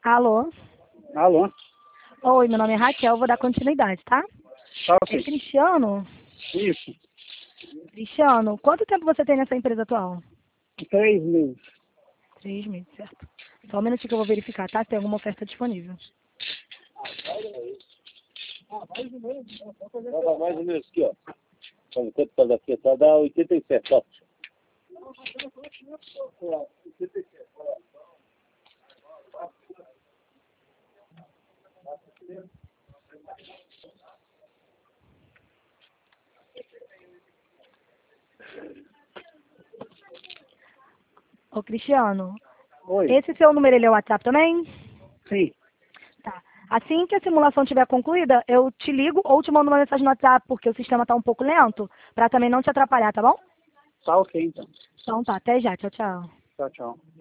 Alô? Alô? Oi, meu nome é Raquel, vou dar continuidade, tá? Tá É ok. Cristiano? Isso. Cristiano, quanto tempo você tem nessa empresa atual? 3 meses. 3 meses, certo. Só um minutinho que eu vou verificar, tá? Se tem alguma oferta disponível. Dá mais ou menos aqui, ó. Então, quanto tá daqui? Tá, dá 87, ó. Ô, Cristiano, Oi. esse seu número, ele é o WhatsApp também? Sim. Tá. Assim que a simulação estiver concluída, eu te ligo ou te mando uma mensagem no WhatsApp, porque o sistema tá um pouco lento, pra também não te atrapalhar, tá bom? Tá ok, então. Então tá, até já, tchau, tchau. Tchau, tchau.